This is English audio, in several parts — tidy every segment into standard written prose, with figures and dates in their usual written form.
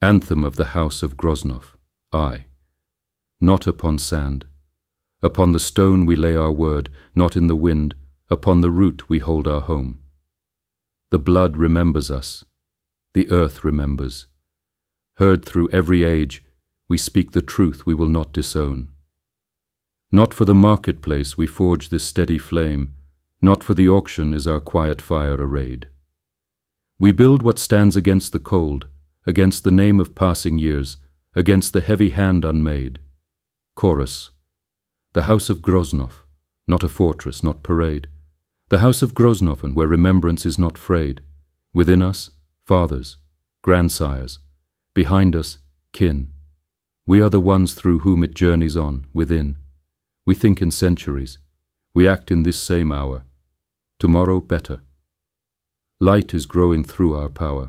Anthem of the House of Groznow, I. Not upon sand. Upon the stone we lay our word, not in the wind, upon the root we hold our home. The blood remembers us, the earth remembers. Heard through every age, we speak the truth we will not disown. Not for the marketplace we forge this steady flame, not for the auction is our quiet fire arrayed. We build what stands against the cold, against the name of passing years, against the heavy hand unmade. Chorus. The House of Groznow, not a fortress, not parade. The House of Groznow, where remembrance is not frayed. Within us, fathers, grandsires. Behind us, kin. We are the ones through whom it journeys on, within. We think in centuries. We act in this same hour. Tomorrow better. Light is growing through our power.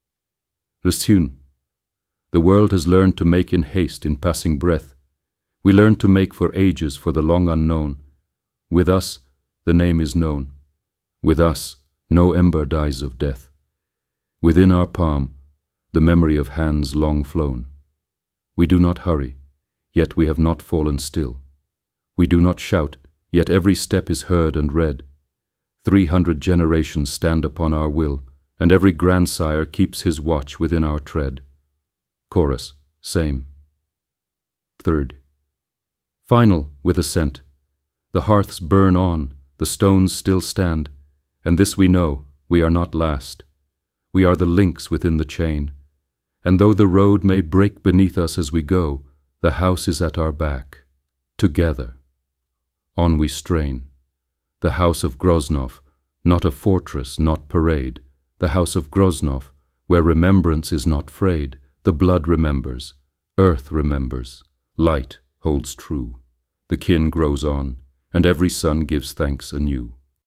Rsyun. The world has learned to make in haste, in passing breath. We learned to make for ages, for the long unknown. With us, the name is known. With us, no ember dies of death. Within our palm, the memory of hands long flown. We do not hurry, yet we have not fallen still. We do not shout, yet every step is heard and read. 300 generations stand upon our will, and every grandsire keeps his watch within our tread. Chorus, same. Third. Final, with assent. The hearths burn on, the stones still stand, and this we know, we are not last. We are the links within the chain, and though the road may break beneath us as we go, the house is at our back. Together. On we strain. The House of Groznow, not a fortress, not parade. The House of Groznow, where remembrance is not frayed. The blood remembers, earth remembers, light holds true. The kin grows on, and every son gives thanks anew.